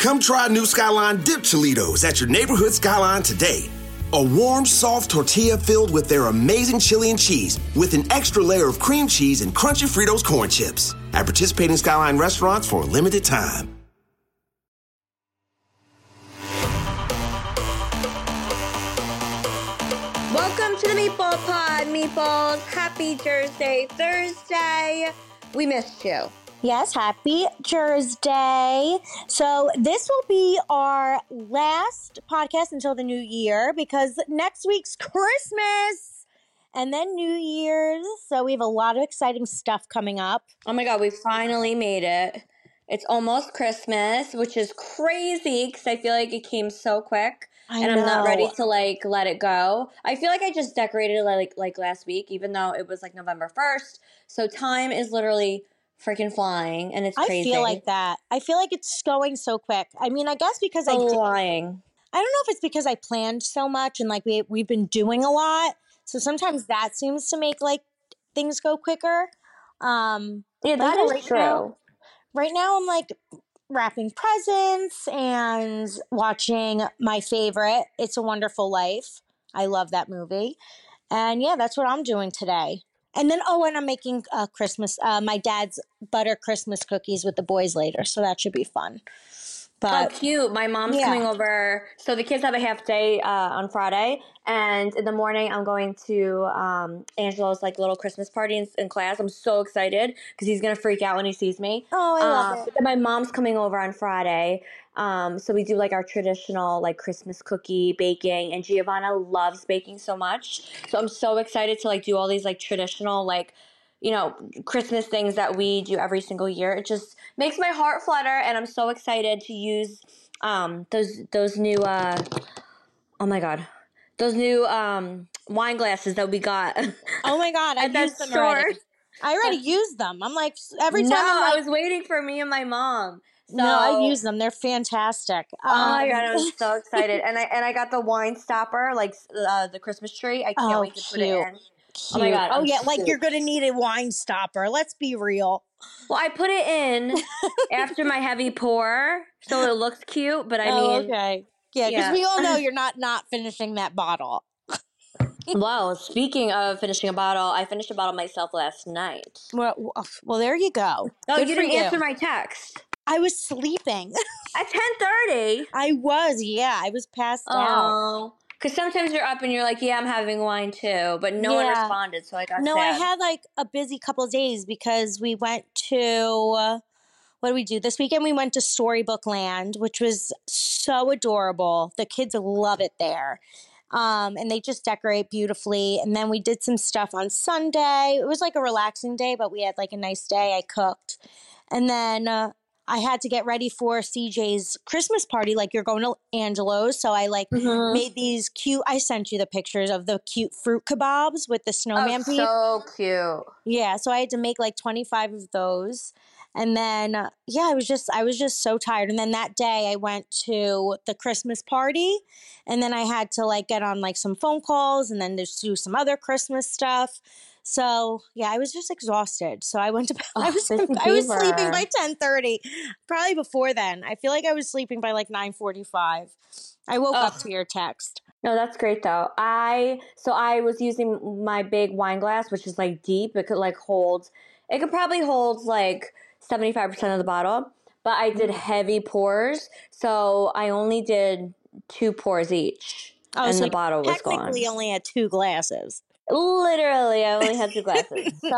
Come try new Skyline Dip Cholitos at your neighborhood Skyline today. A warm, soft tortilla filled with their amazing chili and cheese with an extra layer of cream cheese and crunchy Fritos corn chips. At participating Skyline restaurants for a limited time. Welcome to the Meatball Pod, Meatballs. Happy Thursday. We missed you. Yes, happy Thursday. So this will be our last podcast until the new year because next week's Christmas and then New Year's. So we have a lot of exciting stuff coming up. Oh my God, we finally made it. It's almost Christmas, which is crazy because I feel like it came so quick. I'm not ready to let it go. I feel like I just decorated it like last week, even though it was like November 1st. So time is literally freaking flying, and it's crazy. I feel like that. I feel like it's going so quick. I mean, I guess because flying. I don't know if it's because I planned so much and like we've been doing a lot. So sometimes that seems to make like things go quicker. Yeah, that is true. Right now I'm like wrapping presents and watching my favorite, It's a Wonderful Life. I love that movie. And yeah, that's what I'm doing today. And then, and I'm making Christmas, my dad's butter Christmas cookies with the boys later. So that should be fun. But, oh, cute. My mom's coming over. So the kids have a half day on Friday. And in the morning, I'm going to Angelo's like little Christmas party in class. I'm so excited because he's going to freak out when he sees me. Oh, I love it. But then my mom's coming over on Friday. So we do like our traditional like Christmas cookie baking, and Giovanna loves baking so much. So I'm so excited to like do all these like traditional like, you know, Christmas things that we do every single year. It just makes my heart flutter, and I'm so excited to use those new oh my God. Those new wine glasses that we got. Oh my God, I used them already. I already used them. I'm like every time. I was waiting for me and my mom. So, no, I use them. They're fantastic. Oh my God, I'm so excited. And I got the wine stopper, like the Christmas tree. I can't wait to put it in. Cute. Oh my God. Like you're going to need a wine stopper. Let's be real. Well, I put it in after my heavy pour, so it looks cute, but I mean. Okay. Yeah, because we all know you're not finishing that bottle. Well, speaking of finishing a bottle, I finished a bottle myself last night. Well, there you go. No, you didn't answer my text. I was sleeping. At 10:30? I was, yeah. I was passed out. Because sometimes you're up and you're like, yeah, I'm having wine too. But no one responded, so I got sad. No, I had like a busy couple of days because we went to, what did we do? This weekend we went to Storybook Land, which was so adorable. The kids love it there. And they just decorate beautifully. And then we did some stuff on Sunday. It was like a relaxing day, but we had like a nice day. I cooked. And then I had to get ready for CJ's Christmas party. Like, you're going to Angelo's. So I made these cute, I sent you the pictures of the cute fruit kebabs with the snowman piece. So cute. Yeah. So I had to make like 25 of those. And then, I was just so tired. And then that day I went to the Christmas party, and then I had to like get on like some phone calls and then just do some other Christmas stuff. So I was just exhausted. So I went to bed. I was sleeping by 10:30, probably before then. I feel like I was sleeping by like 9:45. I woke up to your text. No, that's great though. I was using my big wine glass, which is like deep. It could probably hold like 75% of the bottle, but I did heavy pours, so I only did 2 pours each, and the bottle was gone. Technically only had 2 glasses. Literally, I only had 2 glasses. So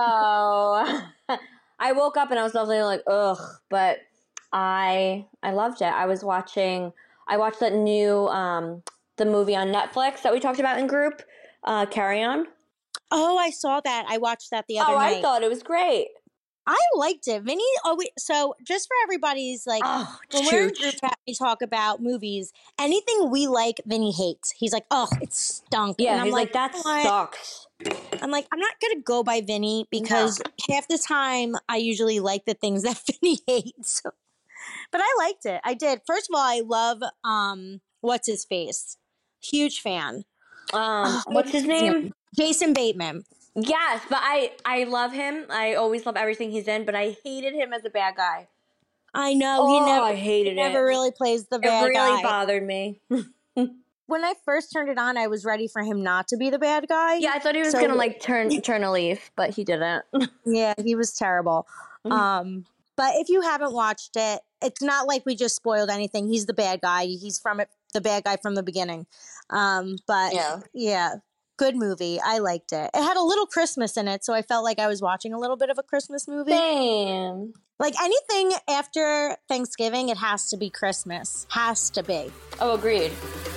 I woke up and I was definitely like, ugh, but I loved it. I watched that new, the movie on Netflix that we talked about in group, Carry On. Oh, I saw that. I watched that the other night. I thought it was great. I liked it. Vinny, so just for everybody's like, when we're in group chat, we talk about movies. Anything we like, Vinny hates. He's like, it stunk. Yeah, and I'm he's like, that sucks. I'm like, I'm not going to go by Vinny because half the time I usually like the things that Vinny hates. But I liked it. I did. First of all, I love, what's his face? Huge fan. What's his name? Jason Bateman. Yes, but I love him. I always love everything he's in, but I hated him as a bad guy. I know Oh, I he hated never it. really plays the It bad really guy. bothered me. When I first turned it on, I was ready for him not to be the bad guy. Yeah, I thought he was So- gonna like turn a leaf, but he didn't. Yeah, he was terrible. But if you haven't watched it, it's not like we just spoiled anything. He's the bad guy. He's the bad guy from the beginning. But yeah, good movie. I liked it. It had a little Christmas in it, so I felt like I was watching a little bit of a Christmas movie. Same. Like anything after Thanksgiving, it has to be Christmas. Has to be. Oh, agreed.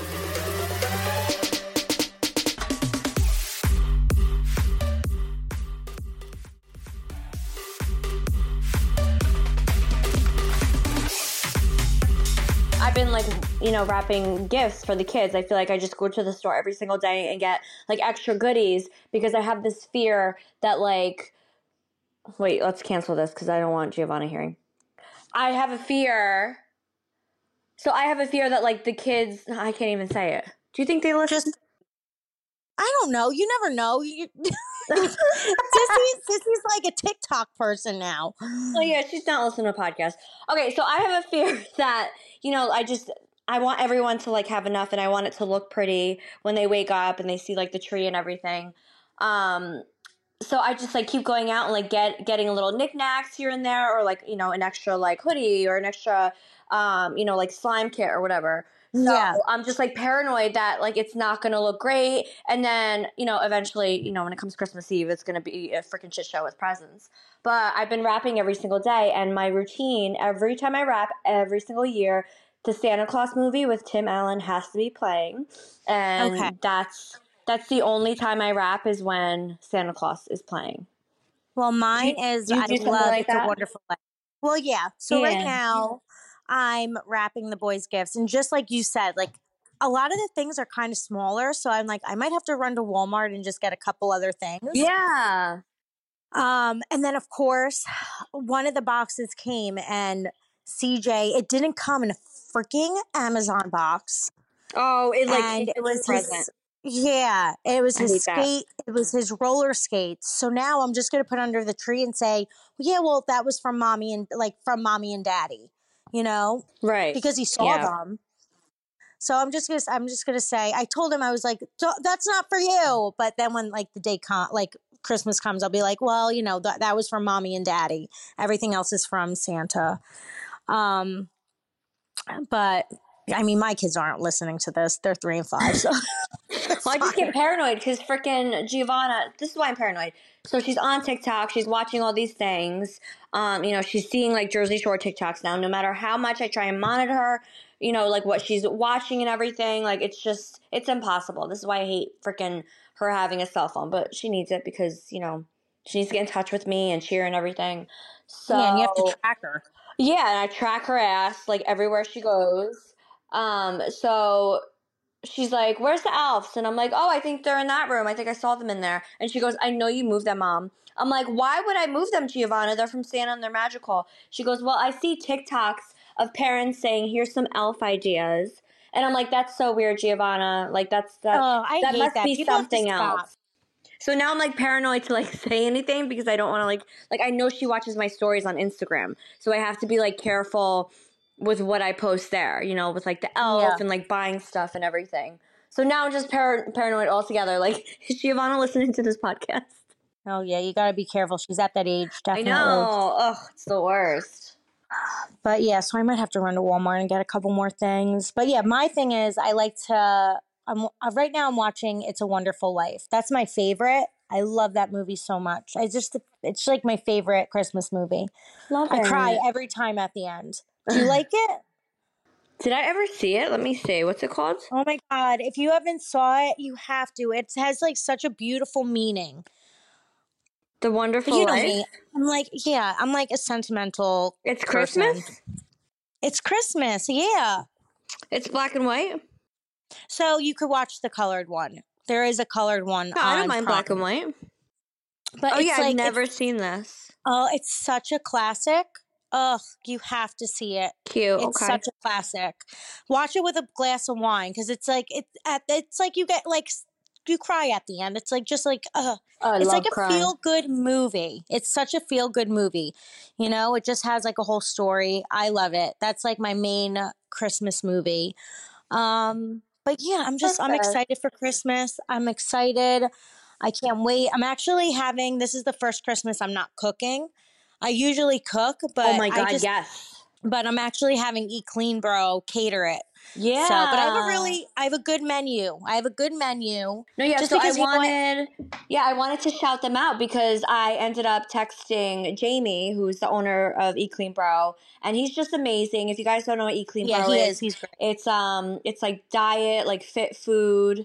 I've been like, wrapping gifts for the kids. I feel like I just go to the store every single day and get like extra goodies because I have this fear that like, wait, let's cancel this because I don't want Giovanna hearing. I have a fear. So I have a fear that like the kids, I can't even say it. Do you think they listen? I don't know. You never know. Sissy's like a TikTok person now. Oh yeah, she's not listening to podcasts. Okay, so I have a fear that, I want everyone to like have enough and I want it to look pretty when they wake up and they see like the tree and everything. So I just like keep going out and like getting a little knickknacks here and there, or like, an extra like hoodie or an extra, like slime kit or whatever. So Yeah. I'm just like paranoid that like it's not going to look great. And then, eventually, when it comes Christmas Eve, it's going to be a freaking shit show with presents. But I've been wrapping every single day, and my routine every time I wrap every single year, the Santa Claus movie with Tim Allen has to be playing. And Okay. that's the only time I wrap is when Santa Claus is playing. Well, mine is I love like It's a Wonderful Life. Well, yeah. So right now I'm wrapping the boys' gifts, and just like you said, like a lot of the things are kind of smaller, so I'm like I might have to run to Walmart and just get a couple other things. Yeah. And then of course, one of the boxes came and CJ, it didn't come in a freaking Amazon box. Oh, it was present. It was his hate that. skate. It was his roller skates. So now I'm just going to put under the tree and say, well, that was from mommy and daddy, Right. because he saw them. So I'm just gonna say, I told him, I was like, that's not for you. But then when like the day Christmas comes, I'll be like, well, that was from mommy and daddy. Everything else is from Santa. But I mean, my kids aren't listening to this. They're 3 and 5. So Well, I just get paranoid because freaking Giovanna, this is why I'm paranoid. So she's on TikTok. She's watching all these things. She's seeing like Jersey Shore TikToks now. No matter how much I try and monitor her, like what she's watching and everything, like it's impossible. This is why I hate freaking her having a cell phone. But she needs it because, she needs to get in touch with me and cheer and everything. So yeah, and you have to track her. Yeah, and I track her ass like everywhere she goes. So she's like, where's the elves? And I'm like, oh, I think they're in that room. I think I saw them in there. And she goes, I know you moved them, Mom. I'm like, why would I move them, Giovanna? They're from Santa and they're magical. She goes, well, I see TikToks of parents saying, here's some elf ideas. And I'm like, that's so weird, Giovanna. Like, that must be People something else. So now I'm like paranoid to like say anything because I don't want to like I know she watches my stories on Instagram. So I have to be like careful with what I post there, with like the elf and like buying stuff and everything. So now I'm just paranoid altogether. Like, is Giovanna listening to this podcast? Oh yeah, you got to be careful. She's at that age, definitely. I know. Ugh, it's the worst. But yeah, so I might have to run to Walmart and get a couple more things. But yeah, my thing is I like to right now I'm watching It's a Wonderful Life. That's my favorite. I love that movie so much. It's like my favorite Christmas movie. Love it. I cry every time at the end. Do you like it? Did I ever see it? Let me see. What's it called? Oh my God. If you haven't saw it, you have to. It has like such a beautiful meaning. The Wonderful You know Life? me. I'm like a sentimental It's person. Christmas? It's Christmas, yeah. It's black and white? So you could watch the colored one. There is a colored one. No, I don't mind black and white. But I've never seen this. Oh, it's such a classic. Ugh, you have to see it. Cute. It's such a classic. Watch it with a glass of wine because it's like you get like you cry at the end. It's like just like Oh, I it's like love a crying. feel good movie. It's such a feel good movie. You know, it just has like a whole story. I love it. That's like my main Christmas movie. But yeah, I'm Perfect. excited for Christmas. I'm excited. I can't wait. I'm actually having this is the first Christmas I'm not cooking. I usually cook, Oh my God, yes. but I'm actually having Eat Clean Bro cater it. So, but Yeah. I have a good menu. I have a good menu No, yeah, just so because you know what? I wanted to shout them out because I ended up texting Jamie, who's the owner of Eat Clean Bro, and he's just amazing. If you guys don't know what Eat Clean Yeah, Bro he is. is, He's great. it's like diet, like fit food,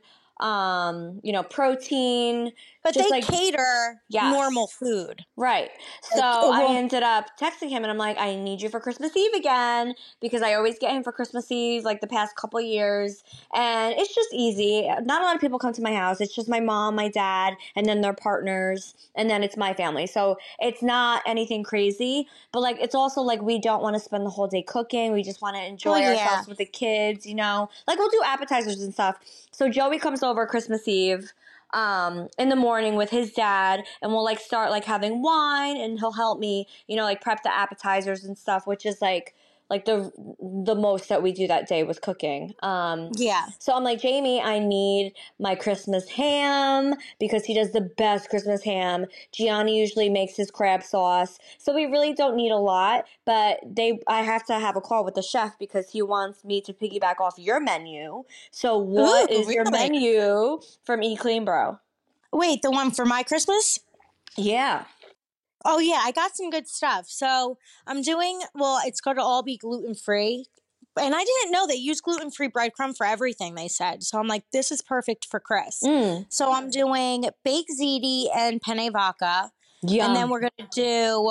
protein, But just they like cater normal yes. food. Right. So Like it I won't. ended up texting him and I'm like, I need you for Christmas Eve again because I always get him for Christmas Eve like the past couple years. And it's just easy. Not a lot of people come to my house. It's just my mom, my dad, and then their partners, and then it's my family. So it's not anything crazy, but like it's also like we don't want to spend the whole day cooking. We just want to Well, enjoy yeah. ourselves with the kids, you know? Like we'll do appetizers and stuff. So Joey comes over Christmas Eve in the morning with his dad, and we'll like start like having wine, and he'll help me, like prep the appetizers and stuff, which is like the most that we do that day with cooking. Yeah. So I'm like, Jamie, I need my Christmas ham because he does the best Christmas ham. Gianni usually makes his crab sauce, so we really don't need a lot. But I have to have a call with the chef because he wants me to piggyback off your menu. So Ooh, what is your really? menu from Eat Clean Bro? Wait, the one for my Christmas? Yeah. Oh yeah, I got some good stuff. So I'm doing well. It's going to all be gluten free, and I didn't know they use gluten free breadcrumb for everything. They said so. I'm like, this is perfect for Chris. Mm. So I'm doing baked ziti and penne vodka, and then Yum. we're gonna do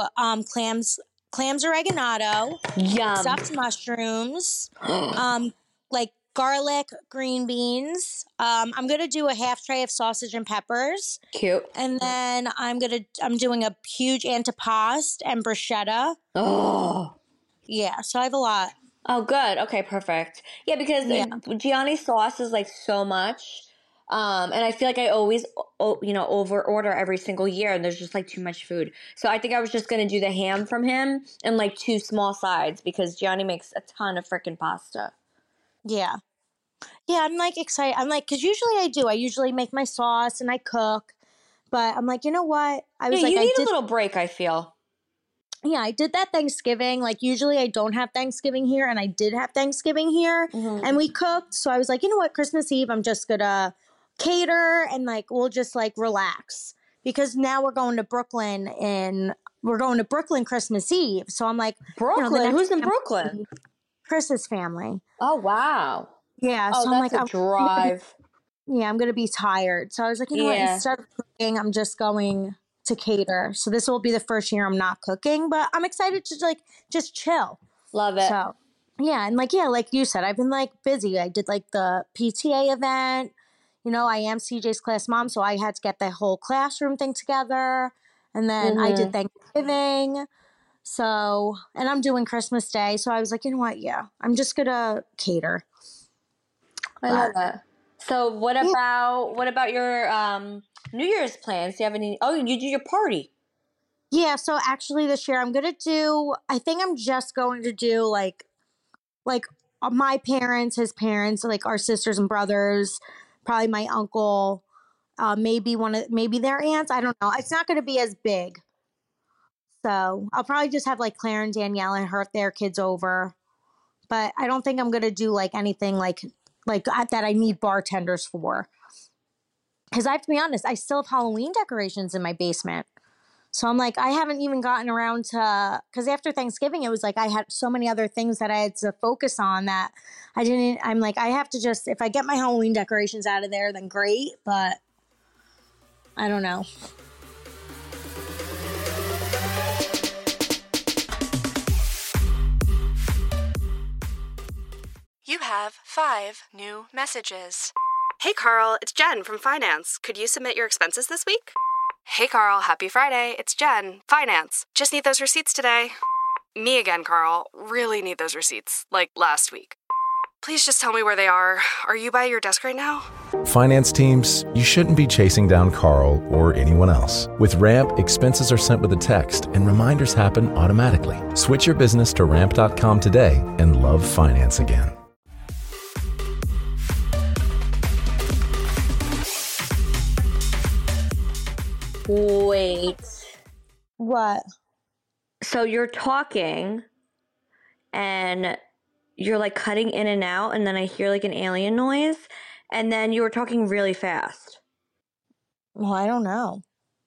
clams oregano, Yum. stuffed mushrooms, like garlic, green beans. I'm gonna do a half tray of sausage and peppers. Cute. And then I'm doing a huge antipasto and bruschetta. Oh. Yeah, so I have a lot. Oh, good. Okay, perfect. Yeah, because Yeah. Gianni's sauce is like so much. And I feel like I always, over order every single year, and there's just like too much food. So I think I was just gonna do the ham from him and like 2 small sides because Gianni makes a ton of freaking pasta. Yeah. Yeah, I'm like excited. I'm like, because usually I do. I usually make my sauce and I cook. But I'm like, you know what? I Yeah, was like, you need a little break, I feel. yeah, I did that Thanksgiving. Like, usually I don't have Thanksgiving here, and I did have Thanksgiving here, Mm-hmm. and we cooked. So I was like, you know what? Christmas Eve, I'm just gonna cater and like we'll just like relax because now we're going to Brooklyn Christmas Eve. So I'm like, the Brooklyn? next Who's in thing I'm Brooklyn? gonna be Chris's family. Oh, wow. Yeah. Oh, So I'm that's like, a drive. I'm gonna be tired. So I was like, you know what? Yeah. Instead of cooking, I'm just going to cater. So this will be the first year I'm not cooking, but I'm excited to like just chill. Love it. So yeah, and like like you said, I've been like busy. I did like the PTA event. I am CJ's class mom, so I had to get the whole classroom thing together. And then I did Mm-hmm. Thanksgiving. So, and I'm doing Christmas Day. So I was like, you know what? Yeah, I'm just gonna cater. I love But that. So yeah. what about your New Year's plans? Do you have any? Oh, you do your party. Yeah, so actually this year I think I'm just going to do like my parents, his parents, like our sisters and brothers, probably my uncle, maybe their aunts. I don't know. It's not going to be as big. So I'll probably just have like Claire and Danielle and their kids over. But I don't think I'm going to do like anything that I need bartenders for. Because I have to be honest, I still have Halloween decorations in my basement. So I'm like, I haven't even gotten around to, because after Thanksgiving, it was like I had so many other things that I had to focus on that I'm like, I have to just, if I get my Halloween decorations out of there, then great. But I don't know. You have 5 new messages. Hey Carl, it's Jen from Finance. Could you submit your expenses this week? Hey Carl, happy Friday. It's Jen, Finance. Just need those receipts today. Me again, Carl. Really need those receipts. Like last week. Please just tell me where they are. Are you by your desk right now? Finance teams, you shouldn't be chasing down Carl or anyone else. With Ramp, expenses are sent with a text and reminders happen automatically. Switch your business to ramp.com today and love finance again. Wait. What? So you're talking and you're like cutting in and out, and then I hear like an alien noise, and then you were talking really fast. Well, I don't know.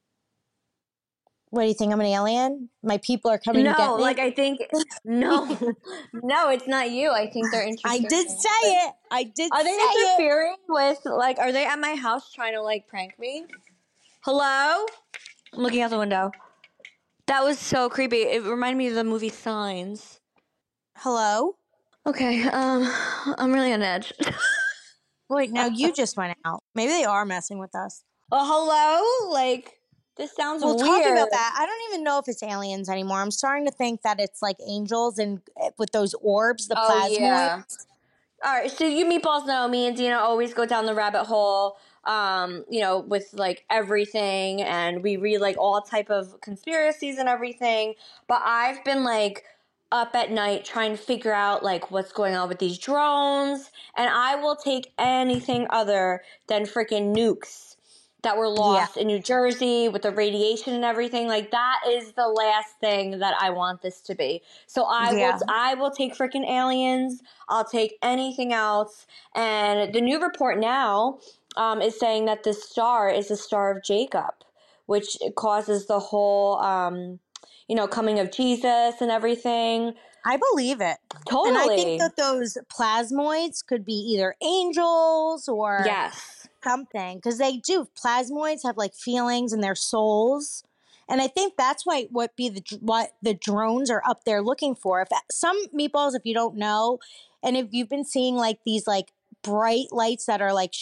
What do you think? I'm an alien? My people are coming to get No, me? like I think no, no, it's not you. I think they're I interfering. did say it. I did Are they say it. interfering with like? Are they at my house trying to like prank me? Hello? I'm looking out the window. That was so creepy. It reminded me of the movie Signs. Hello? Okay, I'm really on edge. Wait, now you just went out. Maybe they are messing with us. Hello? Like, this sounds Well, weird. talking about that, I don't even know if it's aliens anymore. I'm starting to think that it's like angels and with those orbs, the plasmoids. Yeah. All right, so you meatballs know me and Dina always go down the rabbit hole, with like everything, and we read like all type of conspiracies and everything. But I've been like up at night trying to figure out like what's going on with these drones, and I will take anything other than freaking nukes that were lost in New Jersey with the radiation and everything. Like that is the last thing that I want this to be. So I will take freaking aliens. I'll take anything else. And the new report now is saying that this star is the Star of Jacob, which causes the whole coming of Jesus and everything. I believe it. Totally. And I think that those plasmoids could be either angels or something. Because they do. Plasmoids have like feelings and their souls. And I think that's what the drones are up there looking for. If some meatballs, if you don't know, and if you've been seeing like these like bright lights that are like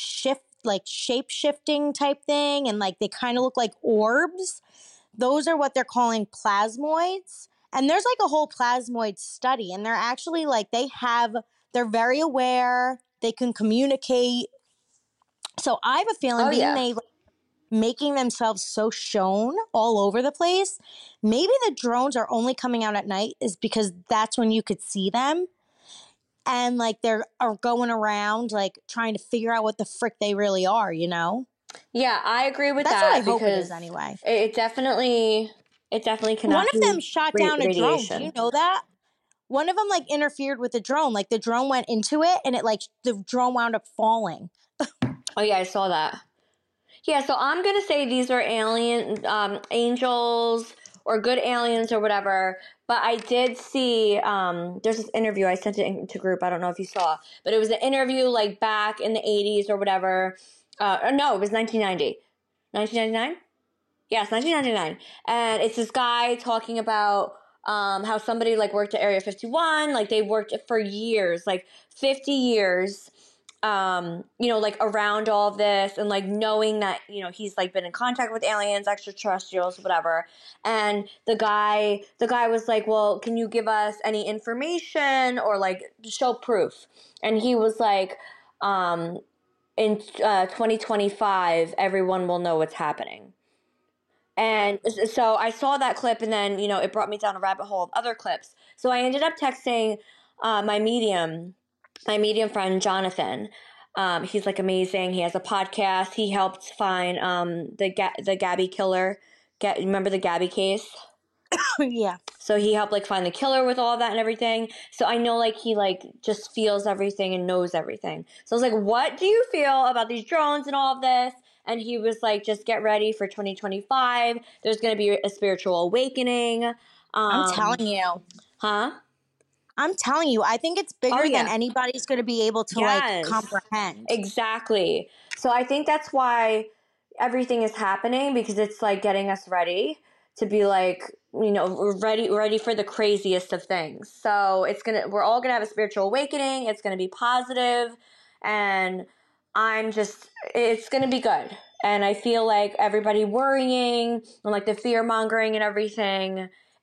shape shifting type thing, and like they kind of look like orbs, those are what they're calling plasmoids. And there's like a whole plasmoid study, and they're actually like they're very aware, they can communicate. So I have a feeling they making themselves so shown all over the place, maybe the drones are only coming out at night is because that's when you could see them. And like are going around like trying to figure out what the frick they really are, you know? Yeah, I agree with That's that. what I hope it is anyway. It definitely cannot. One of them shot down a drone. Do you know that? One of them like interfered with the drone. Like the drone went into it and the drone wound up falling. Oh yeah, I saw that. Yeah, so I'm going to say these are angels or good aliens or whatever. But I did see, there's this interview, I sent it into group, I don't know if you saw, but it was an interview like back in the 80s or whatever. No, it was 1990. 1999? Yes, 1999. And it's this guy talking about how somebody like worked at Area 51, like they worked for years, like 50 years. Like around all of this and like knowing that, he's like been in contact with aliens, extraterrestrials, whatever. And the guy was like, well, can you give us any information or like show proof? And he was like, in 2025, everyone will know what's happening. And so I saw that clip and then, it brought me down a rabbit hole of other clips. So I ended up texting my medium friend, Jonathan. He's like amazing. He has a podcast. He helped find the Gabby killer. Remember the Gabby case? Yeah. So he helped like find the killer with all of that and everything. So I know like he like just feels everything and knows everything. So I was like, what do you feel about these drones and all of this? And he was like, just get ready for 2025. There's going to be a spiritual awakening. I'm telling you. Huh? I'm telling you, I think it's bigger than anybody's going to be able to like comprehend. Exactly. So I think that's why everything is happening, because it's like getting us ready to be like, ready for the craziest of things. So we're all going to have a spiritual awakening. It's going to be positive, and it's going to be good. And I feel like everybody worrying and like the fear mongering and everything,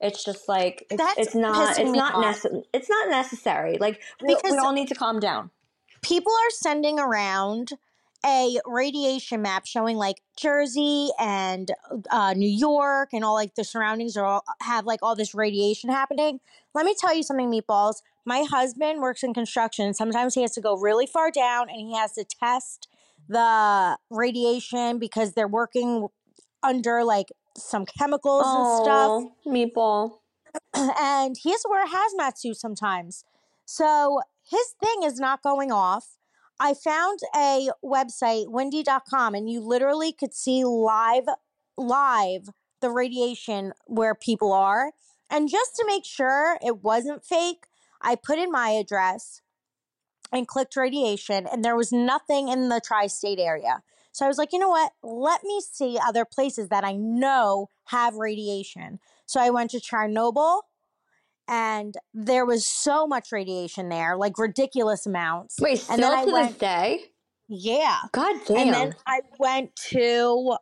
It's just like That's it's not pissing me off. it's not necessary. Like we Because all need to calm down. people are sending around a radiation map showing like Jersey and New York and all like the surroundings are all have like all this radiation happening. Let me tell you something, Meatballs. My husband works in construction. Sometimes he has to go really far down and he has to test the radiation because they're working under like some chemicals and stuff. Oh, Meatball. And he has to wear a hazmat suit sometimes. So his thing is not going off. I found a website, windy.com, and you literally could see live the radiation where people are. And just to make sure it wasn't fake, I put in my address and clicked radiation, and there was nothing in the tri-state area. So I was like, you know what? Let me see other places that I know have radiation. So I went to Chernobyl, and there was so much radiation there, like ridiculous amounts. Wait, still and then I to went, this day? yeah. God damn. And then I went to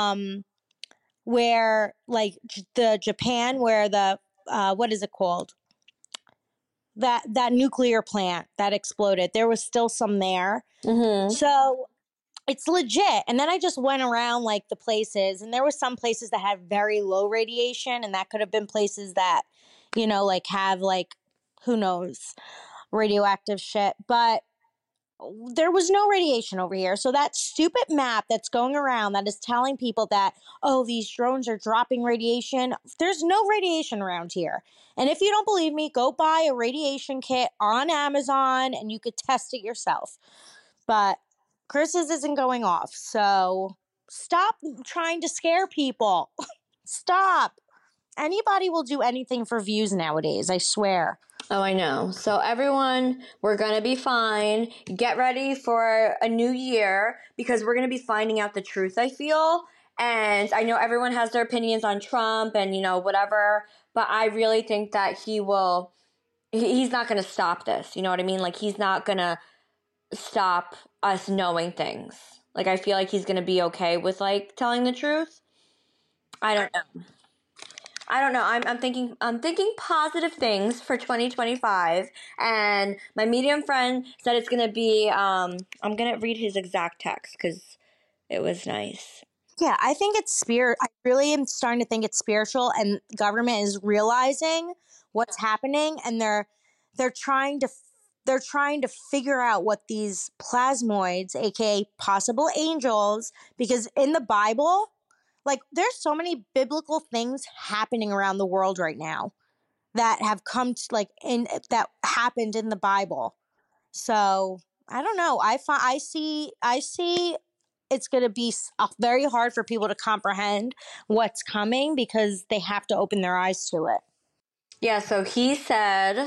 where like the Japan, where the what is it called? That nuclear plant that exploded. There was still some there. Mm-hmm. So it's legit. And then I just went around like the places, and there were some places that had very low radiation, and that could have been places that, you know, like have like, who knows, radioactive shit. But there was no radiation over here. So that stupid map that's going around that is telling people that, oh, these drones are dropping radiation, there's no radiation around here. And if you don't believe me, go buy a radiation kit on Amazon and you could test it yourself. But Chris's isn't going off. So stop trying to scare people. Stop. Anybody will do anything for views nowadays, I swear. Oh, I know. So everyone, we're going to be fine. Get ready for a new year because we're going to be finding out the truth, I feel. And I know everyone has their opinions on Trump and, you know, whatever. But I really think that he's not going to stop this. You know what I mean? Like, he's not going to stop us knowing things. Like, I feel like he's going to be okay with, like, telling the truth. I don't know. I'm thinking positive things for 2025, and my medium friend said it's gonna be. I'm gonna read his exact text because it was nice. Yeah, I think it's spirit. I really am starting to think it's spiritual, and government is realizing what's happening, and they're trying to figure out what these plasmoids, aka possible angels, because in the Bible, like, there's so many biblical things happening around the world right now that have come to, like, that happened in the Bible. So I don't know. I see it's going to be very hard for people to comprehend what's coming because they have to open their eyes to it. Yeah. So he said,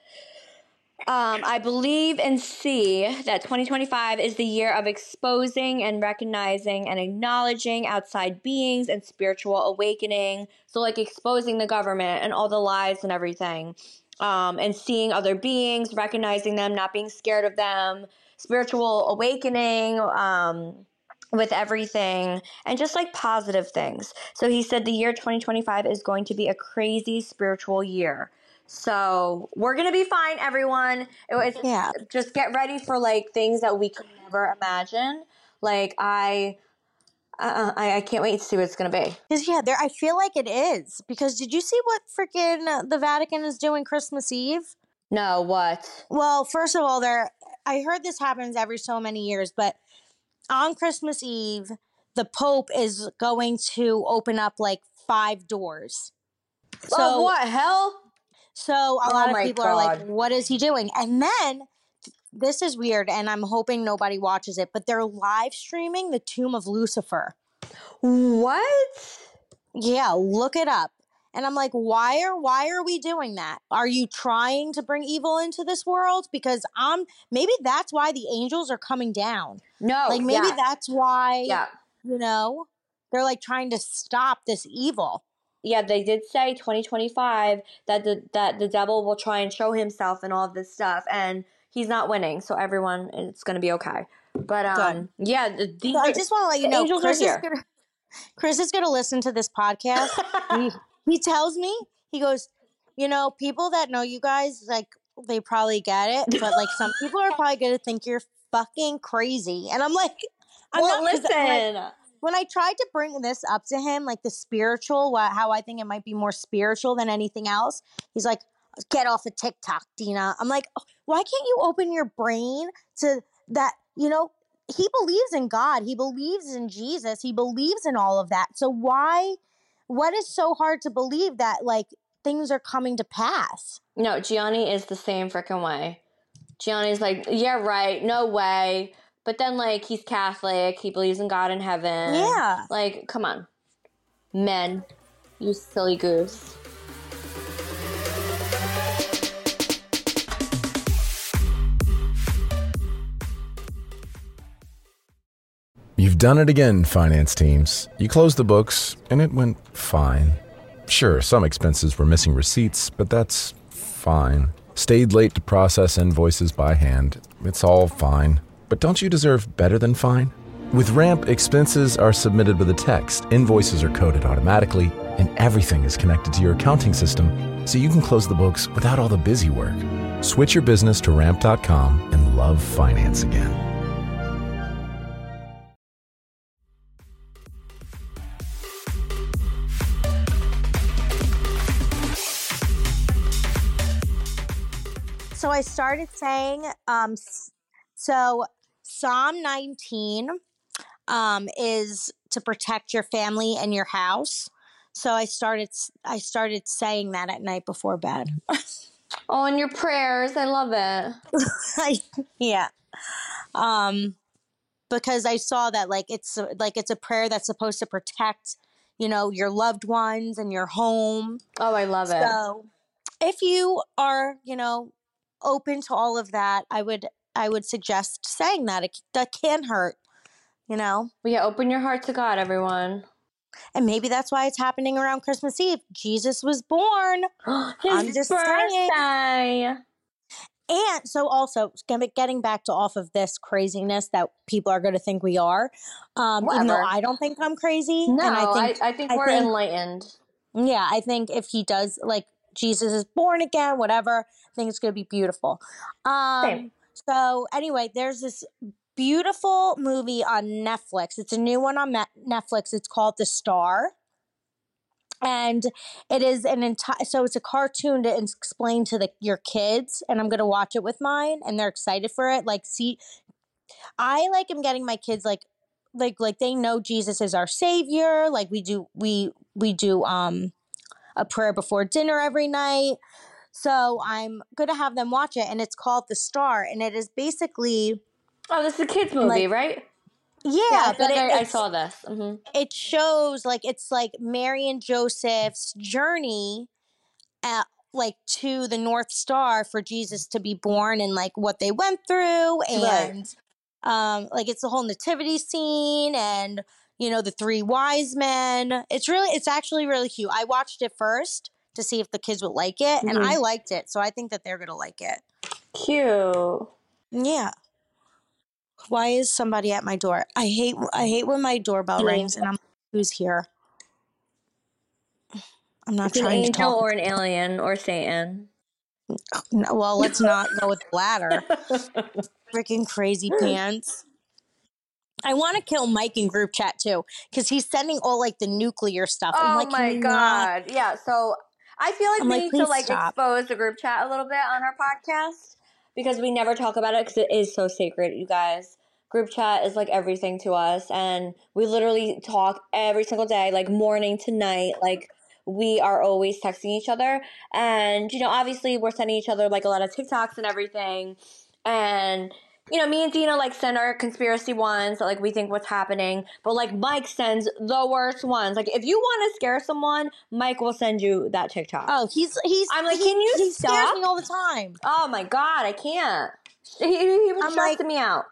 I believe and see that 2025 is the year of exposing and recognizing and acknowledging outside beings and spiritual awakening. So, like, exposing the government and all the lies and everything, and seeing other beings, recognizing them, not being scared of them, spiritual awakening, with everything, and just like positive things. So he said the year 2025 is going to be a crazy spiritual year. So we're going to be fine, everyone. Just get ready for, like, things that we could never imagine. Like, I can't wait to see what it's going to be. Because, yeah, I feel like it is. Because did you see what freaking the Vatican is doing Christmas Eve? No, what? Well, first of all, I heard this happens every so many years, but on Christmas Eve, the Pope is going to open up, like, 5 doors. So what, hell? So a lot of people are like, what is he doing? And then, this is weird, and I'm hoping nobody watches it, but they're live streaming the Tomb of Lucifer. What? Yeah, look it up. And I'm like, why are we doing that? Are you trying to bring evil into this world? Because maybe that's why the angels are coming down. No. Like, maybe that's why, you know, they're like trying to stop this evil. Yeah, they did say 2025 that the devil will try and show himself and all of this stuff, and he's not winning. So everyone, it's going to be okay. But yeah, I just want to let you know, Chris is going to listen to this podcast. He tells me He goes, people that know you guys, like, they probably get it, but like some people are probably going to think you're fucking crazy. And I'm like, Well, listen. When I tried to bring this up to him, like the spiritual, how I think it might be more spiritual than anything else, he's like, get off of TikTok, Dina. I'm like, why can't you open your brain to that? He believes in God. He believes in Jesus. He believes in all of that. So what is so hard to believe that like things are coming to pass? No, Gianni is the same freaking way. Gianni's like, yeah, right, no way. But then, like, he's Catholic. He believes in God in heaven. Yeah. Like, come on. Men, you silly goose. You've done it again, finance teams. You closed the books, and it went fine. Sure, some expenses were missing receipts, but that's fine. Stayed late to process invoices by hand. It's all fine. But don't you deserve better than fine? With Ramp, expenses are submitted with a text, invoices are coded automatically, and everything is connected to your accounting system, so you can close the books without all the busy work. Switch your business to Ramp.com and love finance again. So I started saying, so Psalm 19 is to protect your family and your house. So I started saying that at night before bed. Oh, and your prayers. I love it. Yeah. Because I saw that it's a prayer that's supposed to protect, your loved ones and your home. Oh, I love it. So if you are, open to all of that, I would suggest saying that. That can hurt, Well, yeah, open your heart to God, everyone. And maybe that's why it's happening around Christmas Eve. Jesus was born. I'm just saying. And so also, getting back to off of this craziness that people are going to think we are, even though I don't think I'm crazy. No, and I think we're enlightened. Yeah, I think if he does, Jesus is born again, whatever, I think it's going to be beautiful. Same. So anyway, there's this beautiful movie on Netflix. It's a new one on Netflix. It's called The Star. And it is so it's a cartoon to explain to your kids, and I'm going to watch it with mine, and they're excited for it. I am getting my kids like they know Jesus is our savior. Like we do a prayer before dinner every night. So I'm going to have them watch it, and it's called The Star, and it is basically... Oh, this is a kid's movie, right? Yeah, but I saw this. Mm-hmm. It shows, it's Mary and Joseph's journey to the North Star for Jesus to be born, and what they went through, and it's the whole nativity scene, and the three wise men. It's actually really cute. I watched it first to see if the kids would like it, and I liked it, so I think that they're gonna like it. Cute. Yeah. Why is somebody at my door? I hate when my doorbell rings and I'm like, who's here? I'm not trying to talk. An angel or an alien or Satan. No, well, let's not go with the latter. Freaking crazy pants. I want to kill Mike in group chat too, because he's sending all the nuclear stuff. Oh my God. Yeah. So I feel like we need to expose the group chat a little bit on our podcast. Because we never talk about it because it is so sacred, you guys. Group chat is everything to us. And we literally talk every single day, morning to night. We are always texting each other. And, obviously we're sending each other a lot of TikToks and everything. And, me and Dina send our conspiracy ones that we think what's happening. But Mike sends the worst ones. If you want to scare someone, Mike will send you that TikTok. Oh, he's I'm can you he stop? scares me all the time. Oh my God, I can't. He was stressing me out.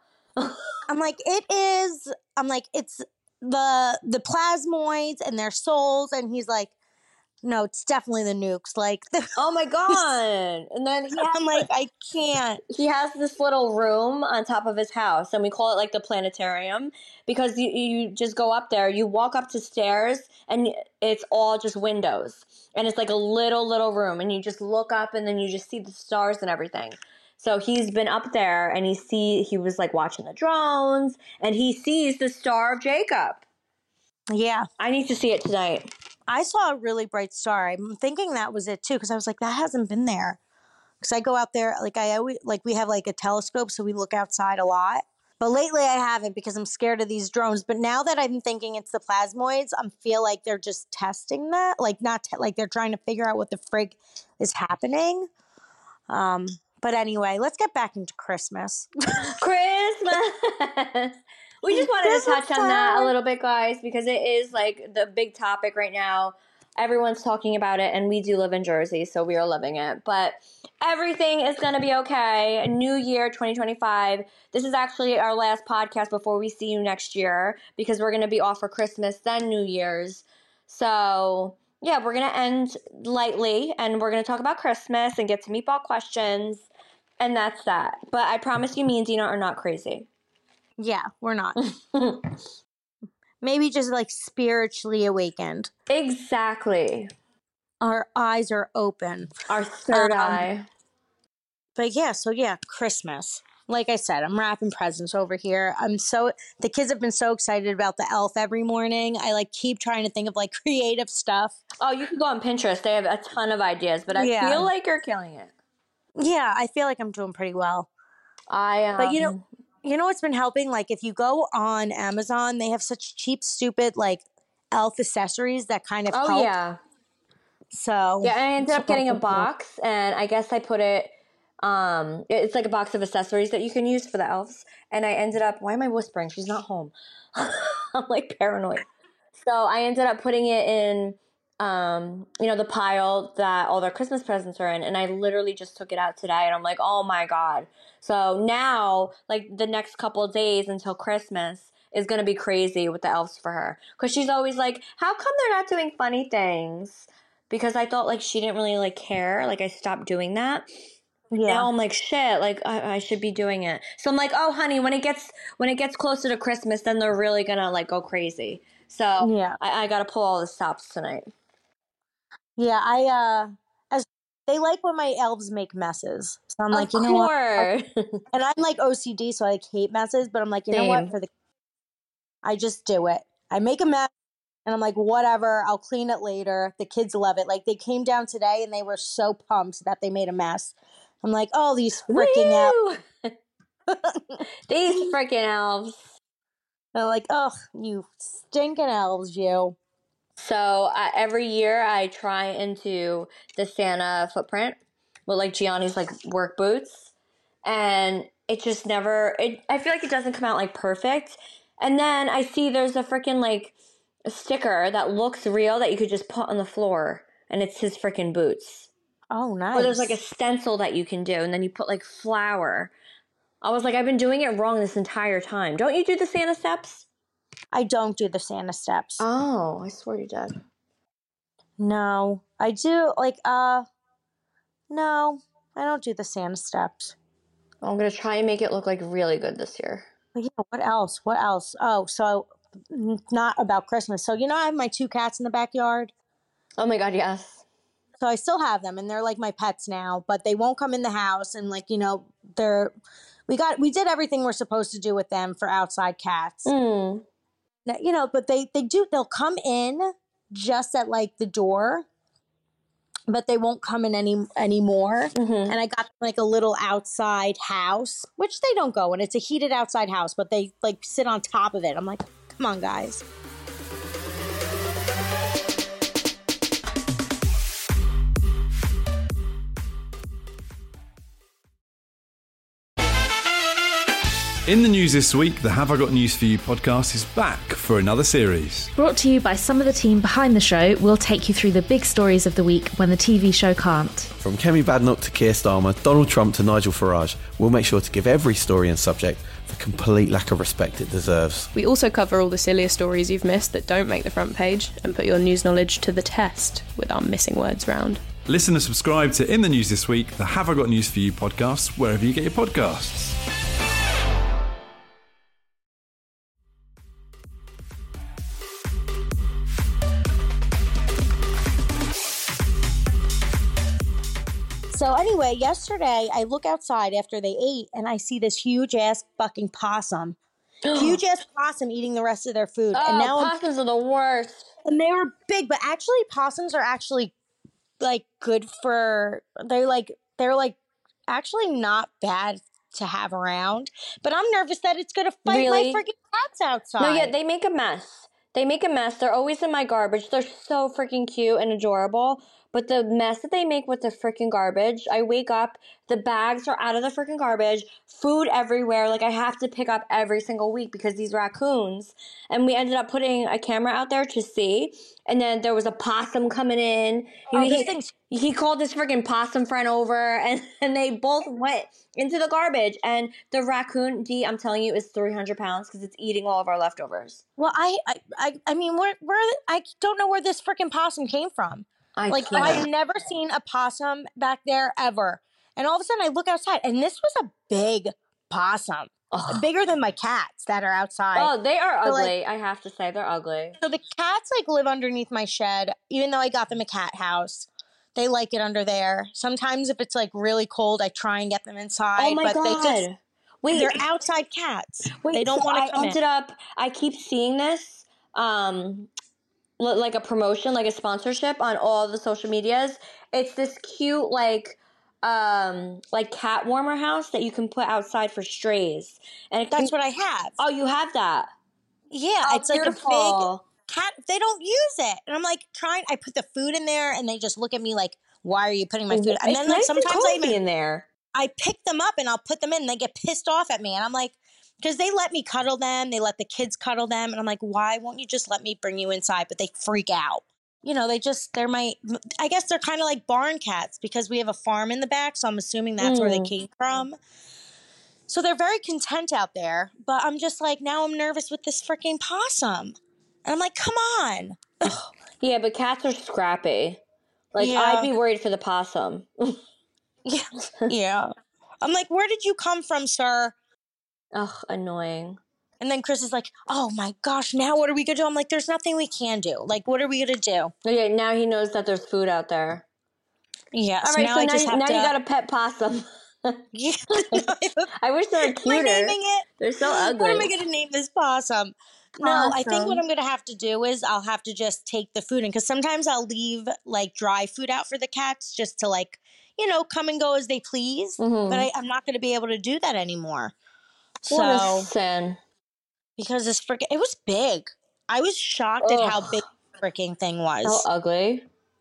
It's the plasmoids and their souls, and he's No, it's definitely the nukes. Like, Oh my God. And then I'm like, I can't. he has this little room on top of his house, and we call it like the planetarium, because you just go up there, you walk up to stairs, and it's all just windows. And it's like a little room, and you just look up, and then you just see the stars and everything. So he's been up there, and he was like watching the drones, and he sees the Star of Jacob. Yeah. I need to see it tonight. I saw a really bright star. I'm thinking that was it too, because I was like, that hasn't been there. Because I go out there, like I always, like we have like a telescope, so we look outside a lot. But lately I haven't because I'm scared of these drones. But now that I'm thinking it's the plasmoids, I feel like they're just testing that. Like like they're trying to figure out what the frig is happening. But anyway, let's get back into Christmas. Christmas! We just wanted to touch on that a little bit, guys, because it is like the big topic right now. Everyone's talking about it, and we do live in Jersey, so we are living it. But everything is going to be okay. New year, 2025. This is actually our last podcast before we see you next year, because we're going to be off for Christmas, then New Year's. So, yeah, we're going to end lightly, and we're going to talk about Christmas and get to meatball questions, and that's that. But I promise you, me and Dina are not crazy. Yeah, we're not. Maybe just like spiritually awakened. Exactly. Our eyes are open. Our third eye. But yeah, Christmas. Like I said, I'm wrapping presents over here. The kids have been so excited about the elf every morning. I like keep trying to think of like creative stuff. Oh, you can go on Pinterest. They have a ton of ideas, but I feel like you're killing it. Yeah, I feel like I'm doing pretty well. But you know what's been helping? Like if you go on Amazon, they have such cheap, stupid like elf accessories that kind of help. Oh, yeah. So yeah, I ended up getting a box, and I guess I put it, it's like a box of accessories that you can use for the elves. And I ended up, why am I whispering? She's not home. I'm like paranoid. So I ended up putting it in, the pile that all their Christmas presents are in. And I literally just took it out today, and I'm like, oh my God. So now, like the next couple of days until Christmas is going to be crazy with the elves for her. Because she's always like, how come they're not doing funny things? Because I thought like she didn't really like care. Like I stopped doing that. Yeah. Now I'm like, shit, like I should be doing it. So I'm like, oh honey, when it gets closer to Christmas, then they're really going to like go crazy. So yeah. I got to pull all the stops tonight. Yeah, they like when my elves make messes. So I'm like, you know what? And I'm like OCD, so I like hate messes, but I'm like, you know what? I just do it. I make a mess, and I'm like, whatever, I'll clean it later. The kids love it. Like, they came down today, and they were so pumped that they made a mess. I'm like, oh, these freaking elves. These freaking elves. They're like, oh, you stinking elves, you. So every year I try into the Santa footprint with like Gianni's like work boots, and it just never, I feel like it doesn't come out like perfect. And then I see there's a freaking like a sticker that looks real that you could just put on the floor, and it's his freaking boots. Oh, nice. Or there's like a stencil that you can do, and then you put like flour. I was like, I've been doing it wrong this entire time. Don't you do the Santa steps? I don't do the Santa steps. Oh, I swear you did. No, I do like, no, I don't do the Santa steps. I'm going to try and make it look like really good this year. But yeah, what else? Oh, so not about Christmas. So, I have my 2 cats in the backyard. Oh my God, yes. So I still have them, and they're like my pets now, but they won't come in the house. And like, we did everything we're supposed to do with them for outside cats. But they'll come in just at like the door, but they won't come in anymore. And I got like a little outside house, which they don't go in. It's a heated outside house, but they like sit on top of it. I'm like, come on, guys. In the news this week, the Have I Got News For You podcast is back for another series. Brought to you by some of the team behind the show, we'll take you through the big stories of the week when the TV show can't. From Kemi Badenoch to Keir Starmer, Donald Trump to Nigel Farage, we'll make sure to give every story and subject the complete lack of respect it deserves. We also cover all the sillier stories you've missed that don't make the front page and put your news knowledge to the test with our missing words round. Listen and subscribe to In the News This Week, the Have I Got News For You podcast, wherever you get your podcasts. So anyway, yesterday I look outside after they ate and I see this huge ass fucking possum. Huge ass possum eating the rest of their food. Oh, and now possums are the worst. and they were big, but actually possums are actually like good for they're like actually not bad to have around. But I'm nervous that it's gonna fight Really? my freaking cats outside. No, yeah, they make a mess. They make a mess. They're always in my garbage. They're so freaking cute and adorable. But the mess that they make with the freaking garbage, I wake up, the bags are out of the freaking garbage, food everywhere. Like, I have to pick up every single week because these raccoons. And we ended up putting a camera out there to see. And then there was a possum coming in. He called his freaking possum friend over, and they both went into the garbage. And the raccoon, Dee, I'm telling you, is 300 pounds because it's eating all of our leftovers. Well, I mean, where I don't know where this freaking possum came from. I've never seen a possum back there ever. And all of a sudden I look outside and this was a big possum. Bigger than my cats that are outside. Oh, they are ugly. I have to say, they're ugly. So the cats live underneath my shed, even though I got them a cat house. They like it under there. Sometimes if it's really cold, I try and get them inside. Oh my God. They're outside cats. They don't want to come in. I keep seeing this, like a promotion, like a sponsorship on all the social medias. It's this cute, cat warmer house that you can put outside for strays. And that's what I have. Oh, you have that? Yeah, it's beautiful. Like a big cat. They don't use it. And I'm I put the food in there and they just look at me like, why are you putting my food? And then nice sometimes in there. I pick them up and I'll put them in and they get pissed off at me. And I'm like, because they let me cuddle them. They let the kids cuddle them. And I'm like, why won't you just let me bring you inside? But they freak out. I guess they're kind of like barn cats because we have a farm in the back. So I'm assuming that's where they came from. So they're very content out there. But I'm just now I'm nervous with this freaking possum. And I'm like, come on. Yeah, but cats are scrappy. I'd be worried for the possum. Yeah. I'm like, where did you come from, sir? Ugh, annoying. And then Chris is like, oh my gosh, now what are we going to do? I'm like, there's nothing we can do. What are we going to do? Okay, now he knows that there's food out there. Yeah. All right, so now you got a pet possum. Yeah. I wish they were cuter. Am I naming it? They're so ugly. What am I going to name this possum? No, I think what I'm going to have to do is I'll have to just take the food in. Because sometimes I'll leave dry food out for the cats just to come and go as they please. Mm-hmm. But I'm not going to be able to do that anymore. What a sin. Because it was big. I was shocked at how big the freaking thing was. So ugly.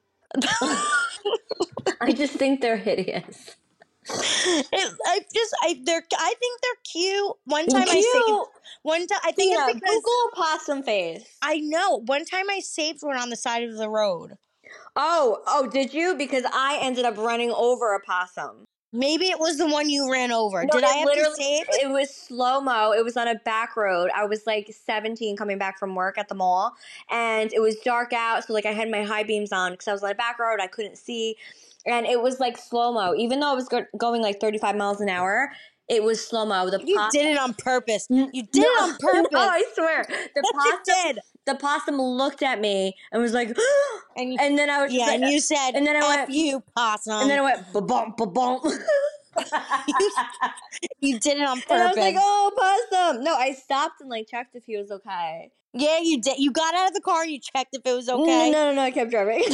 I just think they're hideous. I think they're cute. One time I think it's because Google possum face. I know. One time I saved one on the side of the road. Oh, did you? Because I ended up running over a possum. Maybe it was the one you ran over. No, Did I have to save? It was slow-mo. It was on a back road. I was 17 coming back from work at the mall. And it was dark out. So I had my high beams on because I was on a back road. I couldn't see. And it was slow-mo. Even though I was going 35 miles an hour, it was slow-mo. You did it on purpose. You did it on purpose. No, I swear. The possum looked at me and was like, and then I was and you said, and then I went, you possum. And then I went, ba-bump, ba-bump. You did it on purpose. And I was like, oh, possum. No, I stopped and checked if he was okay. Yeah, you did. You got out of the car and you checked if it was okay. No, I kept driving.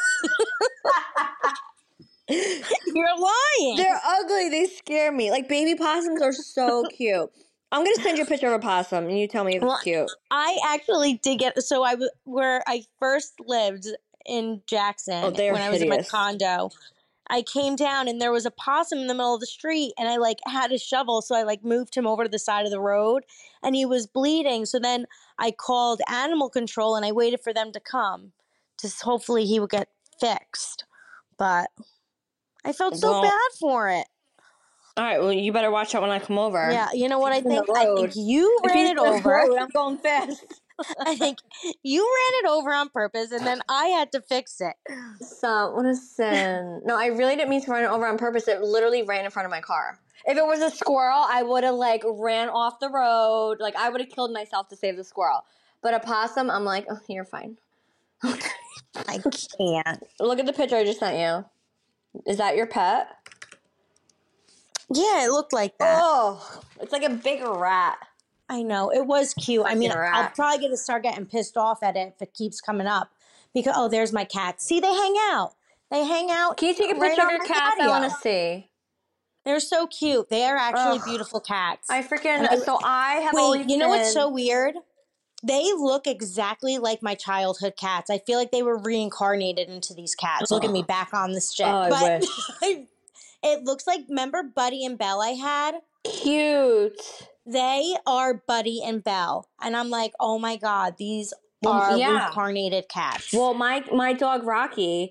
You're lying. They're ugly. They scare me. Baby possums are so cute. I'm going to send you a picture of a possum and you tell me if it's cute. I actually did where I first lived in Jackson when I was in my condo. I came down and there was a possum in the middle of the street, and I like had a shovel. So I like moved him over to the side of the road, and he was bleeding. So then I called animal control and I waited for them to come to hopefully he would get fixed. But I felt so bad for it. All right, well, you better watch out when I come over. Yeah, you know what I think? I think you ran it over. I'm going fast. I think you ran it over on purpose, and then I had to fix it. So, what a sin. No, I really didn't mean to run it over on purpose. It literally ran in front of my car. If it was a squirrel, I would have, like, ran off the road. Like, I would have killed myself to save the squirrel. But a possum, I'm like, oh, you're fine. I can't. Look at the picture I just sent you. Is that your pet? Yeah, it looked like that. Oh, it's like a big rat. I know. It was cute. I mean, I'll probably going to start getting pissed off at it if it keeps coming up. Because, oh, there's my cats. See, they hang out. They hang out. Can you take a picture of your cats? I want to see. They're so cute. They are actually beautiful cats. I have always you know what's so weird? They look exactly like my childhood cats. I feel like they were reincarnated into these cats. Look at me back on the shit. Oh, I wish. It looks like, remember Buddy and Belle I had? Cute. They are Buddy and Belle. And I'm like, oh my God, these are reincarnated cats. Well, my dog Rocky,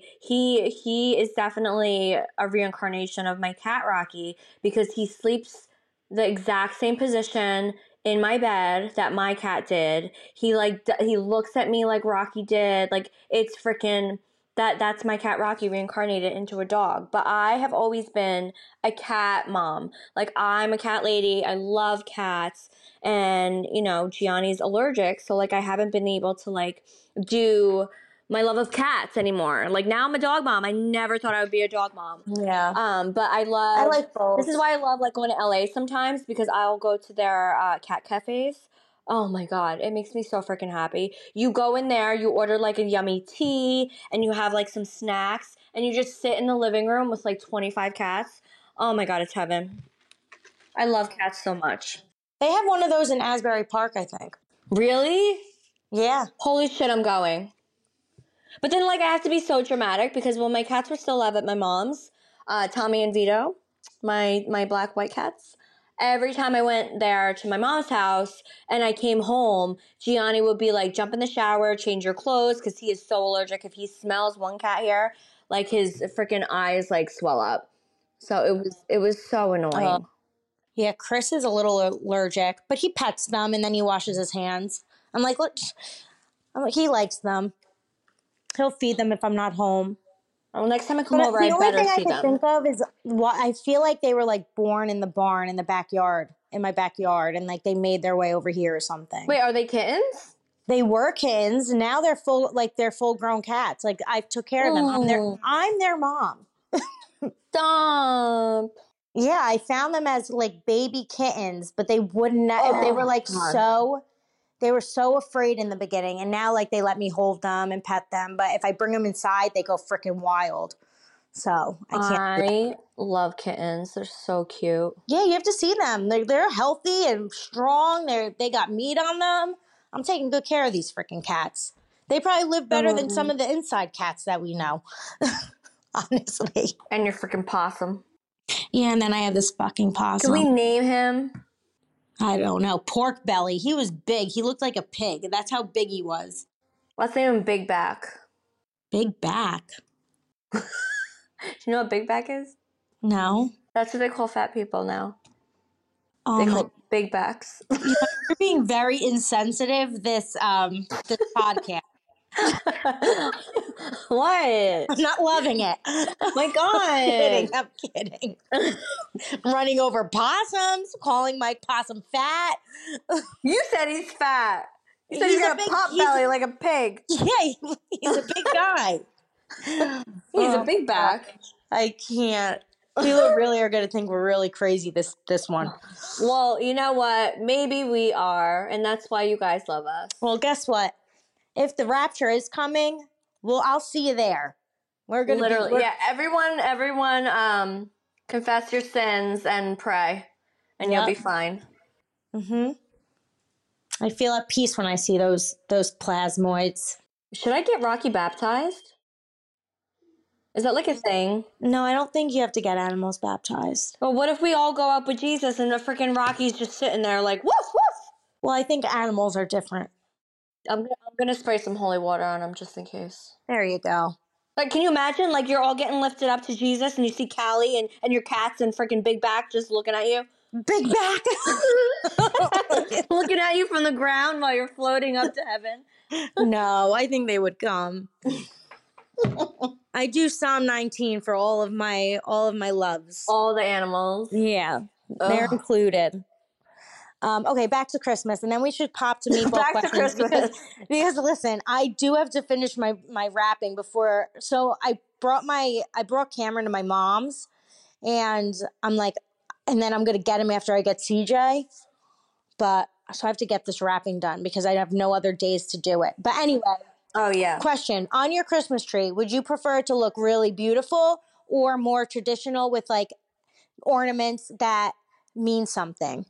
he is definitely a reincarnation of my cat Rocky because he sleeps the exact same position in my bed that my cat did. He looks at me like Rocky did. Like, it's freaking... That's my cat Rocky reincarnated into a dog. But I have always been a cat mom. Like, I'm a cat lady. I love cats. And, you know, Gianni's allergic. So, like, I haven't been able to, like, do my love of cats anymore. Like, now I'm a dog mom. I never thought I would be a dog mom. Yeah. But I like both. This is why I love, like, going to LA sometimes because I'll go to their cat cafes. Oh my God, it makes me so freaking happy. You go in there, you order like a yummy tea, and you have like some snacks, and you just sit in the living room with like 25 cats. Oh my God, it's heaven. I love cats so much. They have one of those in Asbury Park, I think. Really? Yeah. Holy shit, I'm going. But then like I have to be so dramatic because when my cats were still alive at my mom's, Tommy and Vito, my black white cats, every time I went there to my mom's house and I came home, Gianni would be like, jump in the shower, change your clothes, because he is so allergic. If he smells one cat hair, like his freaking eyes like swell up. So it was so annoying. Yeah, Chris is a little allergic, but he pets them and then he washes his hands. I'm like, he likes them. He'll feed them if I'm not home. Well, next time I come over, I better see them. The only thing I can think of is I feel like they were like born in the barn in the backyard, in my backyard, and like they made their way over here or something. Wait, are they kittens? They were kittens. Now they're full grown cats. Like I took care of them. I'm their mom. Stop. Yeah, I found them as like baby kittens, but they wouldn't. They were like They were so afraid in the beginning, and now like they let me hold them and pet them. But if I bring them inside, they go freaking wild. So I can't. I love kittens. They're so cute. Yeah, you have to see them. They're healthy and strong. They got meat on them. I'm taking good care of these freaking cats. They probably live better than some of the inside cats that we know. Honestly. And your freaking possum. Yeah, and then I have this fucking possum. Can we name him? I don't know. Pork belly. He was big. He looked like a pig. That's how big he was. Let's name him Big Back. Big Back? Do you know what Big Back is? No. That's what they call fat people now. They call Big Backs. You're being very insensitive this podcast. What? I'm not loving it. My God. I'm kidding. Running over possums, calling my possum fat. You said he's fat. You said he's got a pot belly like a pig. Yeah, he's a big guy. He's a big back. I can't. People really are going to think we're really crazy this one. Well, you know what? Maybe we are, and that's why you guys love us. Well, guess what? If the rapture is coming, I'll see you there. We're gonna literally, everyone, confess your sins and pray, and you'll be fine. Mm-hmm. I feel at peace when I see those plasmoids. Should I get Rocky baptized? Is that like a thing? No, I don't think you have to get animals baptized. Well, what if we all go up with Jesus and the freaking Rocky's just sitting there like, woof, woof? Well, I think animals are different. I'm gonna spray some holy water on them just in case. There you go. Like, can you imagine, like, you're all getting lifted up to Jesus and you see Callie and your cats and freaking Big Back just looking at you? Big Back! Looking at you from the ground while you're floating up to heaven. No, I think they would come. I do Psalm 19 for all of my loves. All the animals. Yeah, they're included. Okay, back to Christmas, and then we should pop to meatball Back questions to Christmas. because listen, I do have to finish my wrapping before. So I brought Cameron to my mom's, and I'm like, and then I'm gonna get him after I get CJ, but so I have to get this wrapping done because I have no other days to do it. But anyway. Oh yeah. Question: on your Christmas tree, would you prefer it to look really beautiful or more traditional with like ornaments that mean something?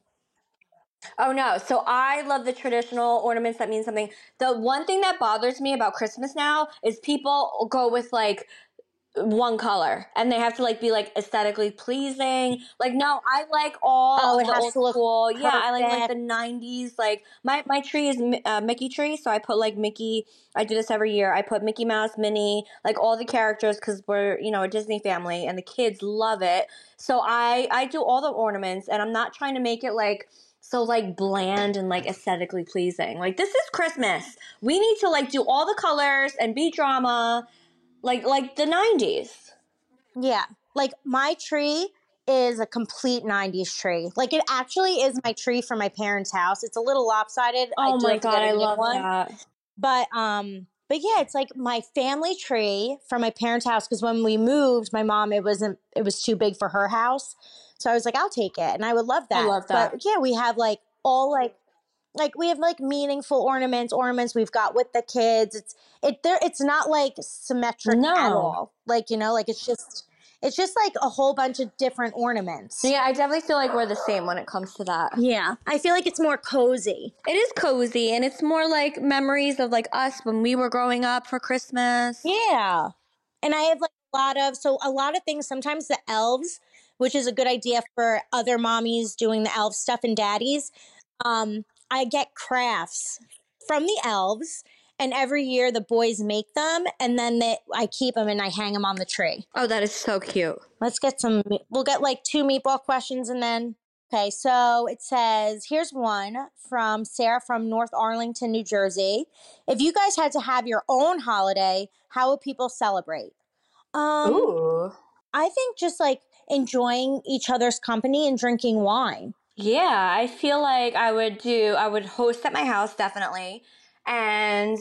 Oh no. So I love the traditional ornaments that mean something. The one thing that bothers me about Christmas now is people go with like one color and they have to like be like aesthetically pleasing. Like, no, I like all it the has old to look school. Yeah, I like perfect. the 90s. Like my tree is Mickey tree, so I put like Mickey. I do this every year. I put Mickey Mouse, Minnie, like all the characters because we're, you know, a Disney family and the kids love it. So I do all the ornaments and I'm not trying to make it like so like bland and like aesthetically pleasing. Like, this is Christmas. We need to like do all the colors and be drama like the 90s. Yeah, like my tree is a complete 90s tree. Like, it actually is my tree from my parents' house. It's a little lopsided. Oh my God, I love that. But yeah, it's like my family tree from my parents' house, because when we moved, my mom, it was too big for her house. So I was like, I'll take it. And I would love that. I love that. But yeah, we have like all like we have like meaningful ornaments we've got with the kids. It's not like symmetric at all. Like, you know, like it's just like a whole bunch of different ornaments. Yeah, I definitely feel like we're the same when it comes to that. Yeah. I feel like it's more cozy. It is cozy, and it's more like memories of like us when we were growing up for Christmas. Yeah. And I have like a lot of things, sometimes the elves, which is a good idea for other mommies doing the elf stuff and daddies. I get crafts from the elves, and every year the boys make them, and then I keep them and I hang them on the tree. Oh, that is so cute. Let's get we'll get like 2 meatball questions and then, okay, so it says, here's one from Sarah from North Arlington, New Jersey. If you guys had to have your own holiday, how would people celebrate? Ooh. I think just like enjoying each other's company and drinking wine. Yeah, I feel like I would host at my house, definitely. And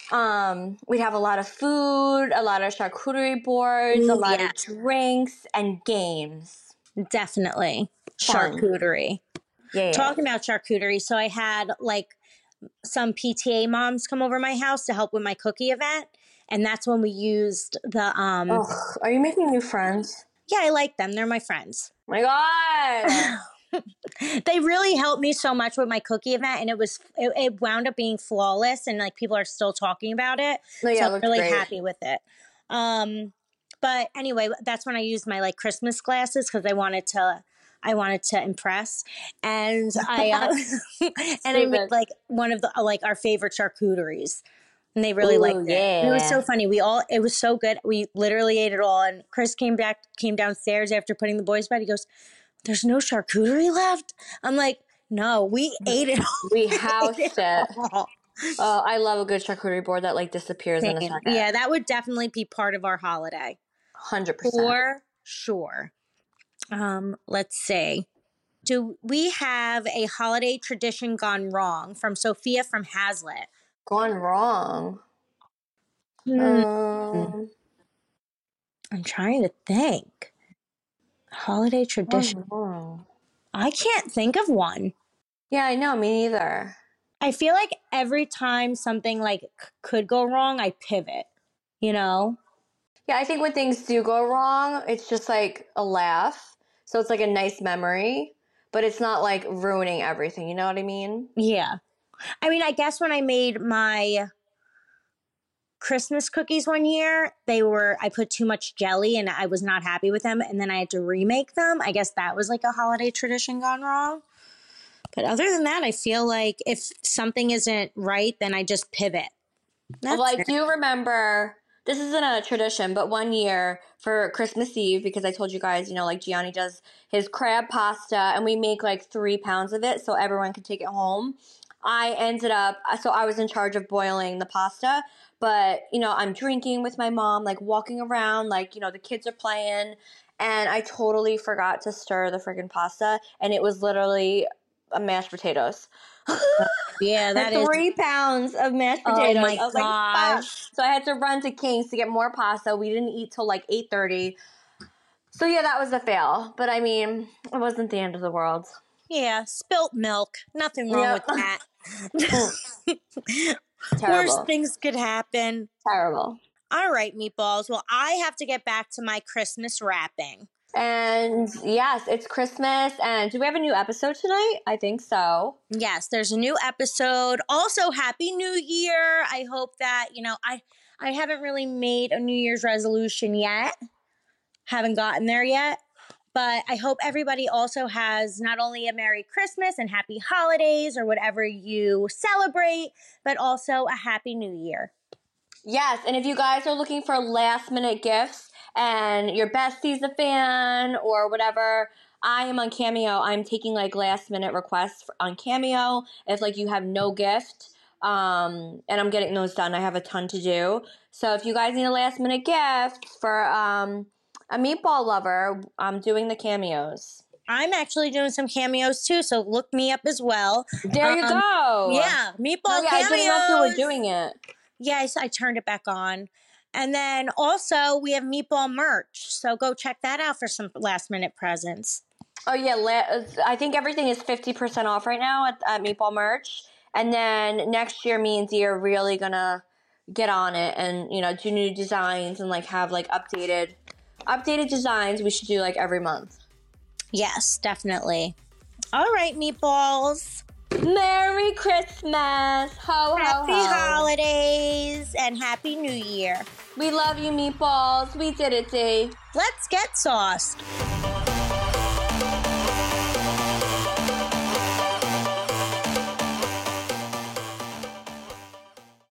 we'd have a lot of food, a lot of charcuterie boards, a lot of drinks, and games. Definitely. Fun. Charcuterie. Yeah. Talking about charcuterie, so I had like some PTA moms come over my house to help with my cookie event, and that's when we used the are you making new friends? Yeah, I like them. They're my friends. Oh my God. They really helped me so much with my cookie event, and it wound up being flawless, and like people are still talking about it. Oh, yeah, so I'm really happy with it. But anyway, that's when I used my like Christmas glasses because I wanted to impress, and I made like one of the like our favorite charcuteries, and they really liked it. And it was so funny. It was so good. We literally ate it all, and Chris came downstairs after putting the boys to bed. He goes, "There's no charcuterie left?" I'm like, "No, we ate it all." We housed it. Oh, I love a good charcuterie board that like disappears in a second. Yeah, that would definitely be part of our holiday. 100%. For sure. Let's see. Do we have a holiday tradition gone wrong? From Sophia from Hazlitt. Gone wrong? I'm trying to think. Holiday tradition. I can't think of one. Yeah, I know. Me neither. I feel like every time something like could go wrong, I pivot, you know? Yeah, I think when things do go wrong, it's just like a laugh. So it's like a nice memory, but it's not like ruining everything. You know what I mean? Yeah. I mean, I guess when I made my Christmas cookies one year. I put too much jelly and I was not happy with them. And then I had to remake them. I guess that was like a holiday tradition gone wrong. But other than that, I feel like if something isn't right, then I just pivot. Well, I do remember, this isn't a tradition, but one year for Christmas Eve, because I told you guys, like Gianni does his crab pasta and we make like 3 pounds of it so everyone can take it home. I was in charge of boiling the pasta, but, I'm drinking with my mom, like walking around, like, the kids are playing, and I totally forgot to stir the friggin' pasta, and it was literally mashed potatoes. Yeah, that 3 pounds of mashed potatoes. Oh my I was gosh. like, fuck. So I had to run to King's to get more pasta. We didn't eat till like 8:30. So yeah, that was a fail. But I mean, it wasn't the end of the world. Yeah, spilt milk. Nothing wrong with that. Terrible. Worst things could happen. Terrible. All right, meatballs. Well, I have to get back to my Christmas wrapping. And yes, it's Christmas. And do we have a new episode tonight? I think so. Yes, there's a new episode. Also, Happy New Year. I hope that, I haven't really made a New Year's resolution yet. Haven't gotten there yet. But I hope everybody also has not only a Merry Christmas and Happy Holidays or whatever you celebrate, but also a Happy New Year. Yes, and if you guys are looking for last-minute gifts and your bestie's a fan or whatever, I am on Cameo. I'm taking like last-minute requests on Cameo if like you have no gift, and I'm getting those done. I have a ton to do. So if you guys need a last-minute gift for a meatball lover, I'm doing the cameos. I'm actually doing some cameos too, so look me up as well. There you go. Yeah, meatball cameos. I didn't know if you were doing it. Yes, I turned it back on. And then also we have meatball merch, so go check that out for some last-minute presents. Oh, yeah. I think everything is 50% off right now at Meatball Merch. And then next year, me and Dee are really going to get on it and, do new designs and, like, have, like, updated designs we should do, like, every month. Yes, definitely. All right, meatballs. Merry Christmas. Ho, ho, ho. Happy holidays and Happy New Year. We love you, meatballs. We did it, Dee. Let's get sauced.